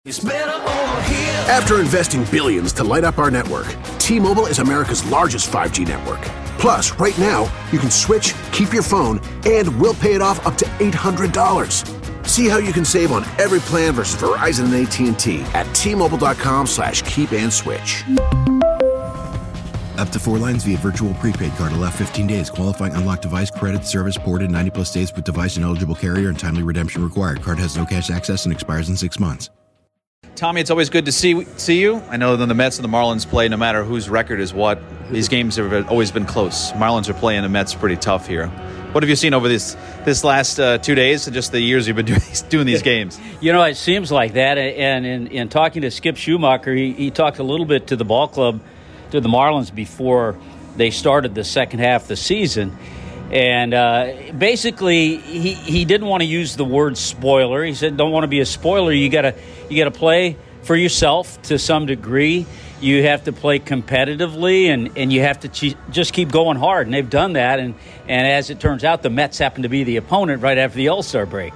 After investing billions to light up our network, T-Mobile is America's largest 5G network. Plus, right now, you can switch, keep your phone, and we'll pay it off up to $800. See how you can save on every plan versus Verizon and AT&T at T-Mobile.com/keep-and-switch. Up to 4 lines via virtual prepaid card. Allow 15 days. Qualifying unlocked device credit service ported 90-plus days with device and eligible carrier and timely redemption required. Card has no cash access and expires in 6 months. Tommy, it's always good to see you. I know when the Mets and the Marlins play, no matter whose record is what, these games have always been close. Marlins are playing the Mets pretty tough here. What have you seen over this last 2 days and just the years you've been doing these games? You know, it seems like that. And in talking to Skip Schumacher, he talked a little bit to the ball club, to the Marlins, before they started the second half of the season. And basically, he didn't want to use the word spoiler. He said, "Don't want to be a spoiler. You gotta play for yourself to some degree. You have to play competitively, and you have to just keep going hard." And they've done that. And as it turns out, the Mets happen to be the opponent right after the All-Star break.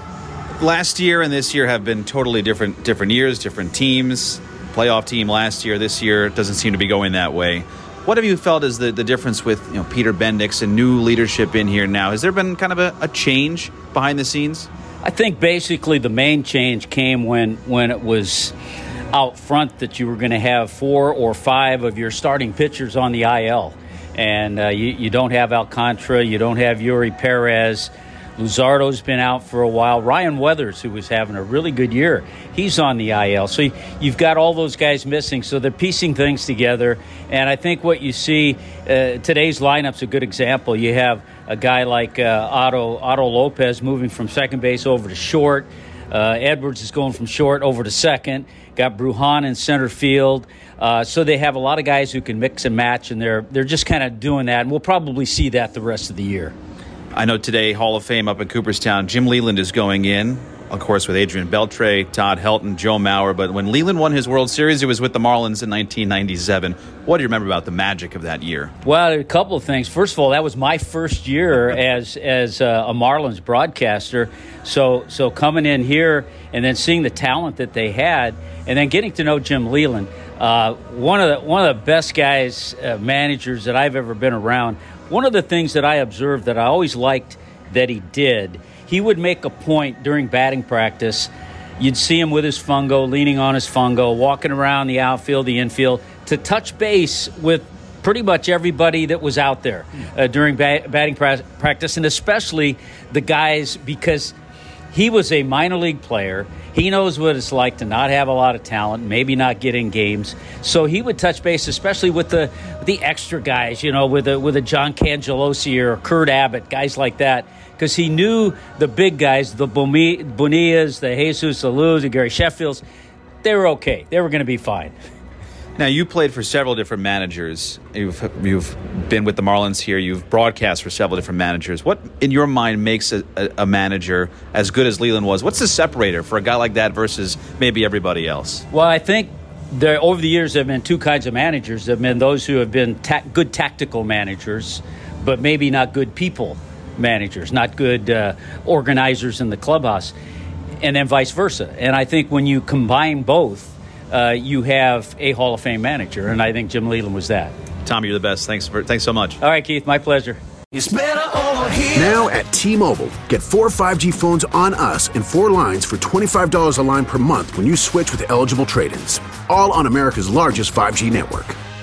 Last year and this year have been totally different years, different teams. Playoff team last year. This year it doesn't seem to be going that way. What have you felt is the difference with Peter Bendix and new leadership in here now? Has there been kind of a change behind the scenes? I think basically the main change came when it was out front that you were going to have 4 or 5 of your starting pitchers on the IL. And you don't have Alcantara, you don't have Yuri Perez. Luzardo's been out for a while. Ryan Weathers, who was having a really good year, he's on the IL. So you've got all those guys missing. So they're piecing things together. And I think what you see, today's lineup's a good example. You have a guy like Otto Lopez moving from second base over to short. Edwards is going from short over to second. Got Brujan in center field. So they have a lot of guys who can mix and match, and they're just kind of doing that. And we'll probably see that the rest of the year. I know today, Hall of Fame up in Cooperstown, Jim Leyland is going in, of course, with Adrian Beltre, Todd Helton, Joe Mauer. But when Leyland won his World Series, it was with the Marlins in 1997. What do you remember about the magic of that year? Well, a couple of things. First of all, that was my first year as a Marlins broadcaster. So coming in here and then seeing the talent that they had, and then getting to know Jim Leyland, one of the best guys, managers that I've ever been around. One of the things that I observed that I always liked that he did, he would make a point during batting practice. You'd see him with his fungo, leaning on his fungo, walking around the outfield, the infield, to touch base with pretty much everybody that was out there during batting practice, and especially the guys, because he was a minor league player. He knows what it's like to not have a lot of talent, maybe not get in games. So he would touch base, especially with the extra guys, with a John Cangelosi or Kurt Abbott, guys like that, because he knew the big guys, the Bonillas, the Jesus Alou, the Gary Sheffields, they were okay. They were going to be fine. Now, you played for several different managers. You've been with the Marlins here. You've broadcast for several different managers. What, in your mind, makes a manager as good as Leyland was? What's the separator for a guy like that versus maybe everybody else? Well, I think over the years there have been two kinds of managers. There have been those who have been good tactical managers, but maybe not good people managers, not good organizers in the clubhouse, and then vice versa. And I think when you combine both, you have a Hall of Fame manager, and I think Jim Leyland was that. Tommy, you're the best. Thanks so much. All right, Keith, my pleasure. Now at T-Mobile, get 4 5G phones on us and 4 lines for $25 a line per month when you switch with eligible trade-ins. All on America's largest 5G network.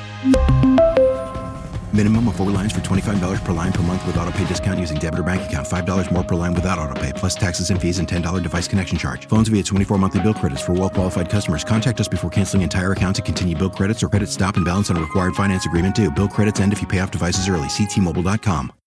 Minimum of 4 lines for $25 per line per month with autopay discount using debit or bank account. $5 more per line without autopay, plus taxes and fees and $10 device connection charge. Phones via 24 monthly bill credits for well-qualified customers. Contact us before canceling entire account to continue bill credits or credit stop and balance on a required finance agreement due. Bill credits end if you pay off devices early. See T-Mobile.com.